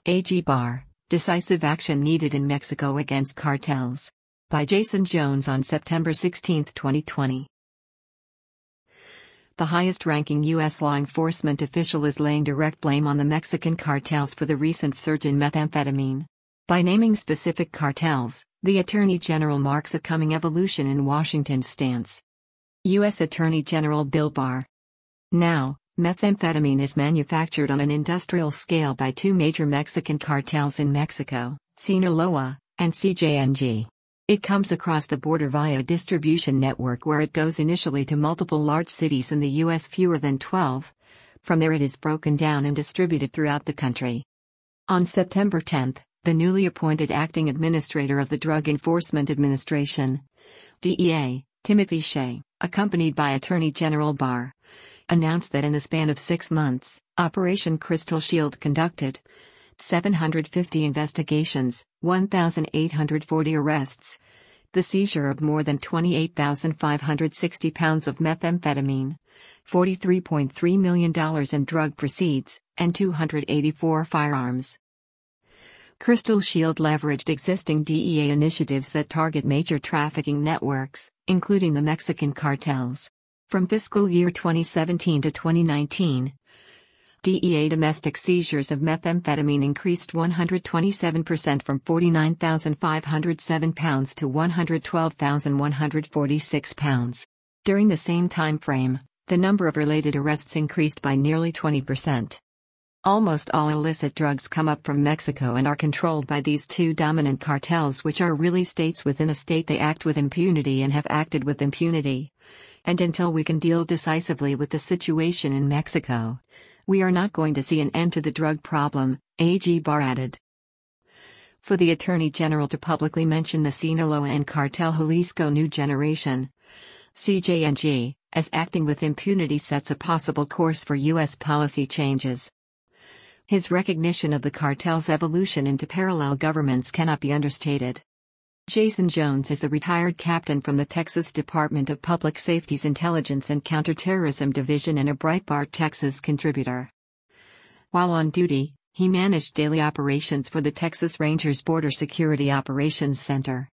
AG Barr, Decisive Action Needed in Mexico Against Cartels. By Jason Jones on September 16, 2020. The highest-ranking U.S. law enforcement official is laying direct blame on the Mexican cartels for the recent surge in methamphetamine. By naming specific cartels, the Attorney General marks a coming evolution in Washington's stance. U.S. Attorney General Bill Barr. Now, methamphetamine is manufactured on an industrial scale by two major Mexican cartels in Mexico, Sinaloa and CJNG. It comes across the border via a distribution network where it goes initially to multiple large cities in the U.S., fewer than 12. From there it is broken down and distributed throughout the country. On September 10, the newly appointed acting administrator of the Drug Enforcement Administration, DEA, Timothy Shea, accompanied by Attorney General Barr, announced that in the span of 6 months, Operation Crystal Shield conducted 750 investigations, 1,840 arrests, the seizure of more than 28,560 pounds of methamphetamine, $43.3 million in drug proceeds, and 284 firearms. Crystal Shield leveraged existing DEA initiatives that target major trafficking networks, including the Mexican cartels. From fiscal year 2017 to 2019, DEA domestic seizures of methamphetamine increased 127% from 49,507 pounds to 112,146 pounds. During the same time frame, the number of related arrests increased by nearly 20%. Almost all illicit drugs come up from Mexico and are controlled by these two dominant cartels, which are really states within a state. They act with impunity and have acted with impunity. And until we can deal decisively with the situation in Mexico, we are not going to see an end to the drug problem, AG Barr added. For the Attorney General to publicly mention the Sinaloa and Cartel Jalisco New Generation, CJNG, as acting with impunity sets a possible course for U.S. policy changes. His recognition of the cartel's evolution into parallel governments cannot be understated. Jason Jones is a retired captain from the Texas Department of Public Safety's Intelligence and Counterterrorism Division and a Breitbart Texas contributor. While on duty, he managed daily operations for the Texas Rangers Border Security Operations Center.